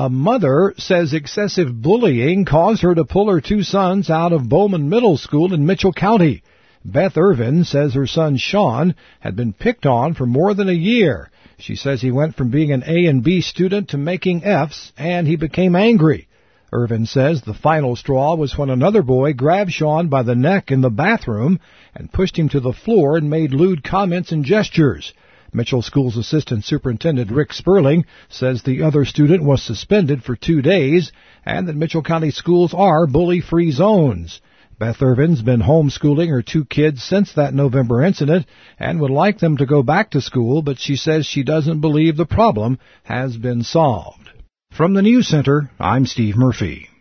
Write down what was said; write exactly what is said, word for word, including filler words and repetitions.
A mother says excessive bullying caused her to pull her two sons out of Bowman Middle School in Mitchell County. Beth Irvin says her son Sean had been picked on for more than a year. She says he went from being an A and B student to making F's, and he became angry. Irvin says the final straw was when another boy grabbed Sean by the neck in the bathroom and pushed him to the floor and made lewd comments and gestures. Mitchell School's Assistant Superintendent Rick Sperling says the other student was suspended for two days and that Mitchell County schools are bully-free zones. Beth Irvin's been homeschooling her two kids since that November incident and would like them to go back to school, but she says she doesn't believe the problem has been solved. From the News Center, I'm Steve Murphy.